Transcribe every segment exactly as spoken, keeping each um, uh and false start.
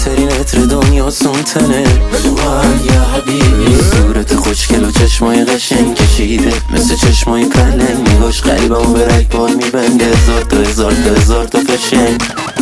بهترین عطر دنیا سونتنه. یا حبیبی صورت خوشگل و چشمای قشنگ کشیده مثل چشمای پلنگ، نگاش قلبمو به رگبار میبنده، هزار تا هزار تا هزار تا فشنگ.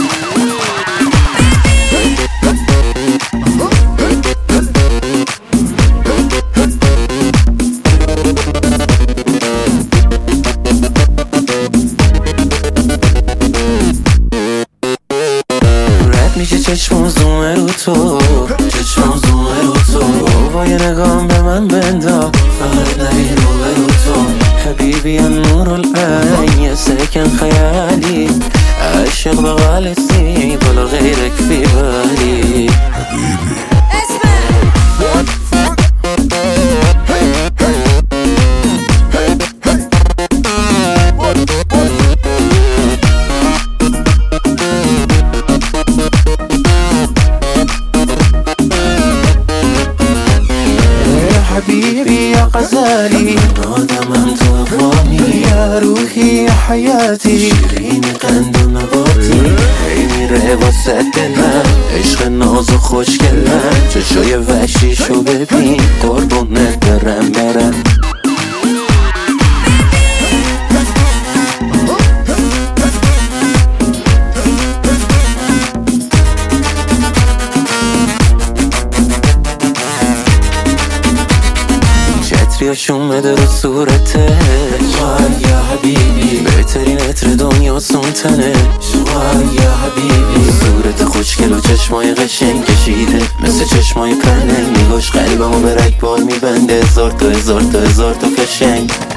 میشه چشم زومه رو تو، چشم زومه رو تو، بابا یه نگام به من بندا، فقط نبین رو به رو تو. حبیبی نور العین یه سکن خیالی، عاشق بغالتي ولا غيرك في بالي. حبيبي يا غزالي آدم أنت أقوامي، يا روحي يا حياتي، شيرين قند و نباتی، هی میره واسه دلم عشق ناز و خوشگلم، چشای وحشیشو ببین قربونت برم برم. عطریاشون بده رو صورته، یا حبیبی بهترین عطر دنیا سونتنه. یا حبیبی صورت خوشگل و چشمای قشنگ کشیده مثل چشمای پلنگ، نگاش قلبمو به رگبار میبنده، هزار تا هزار تا هزار تا فشنگ.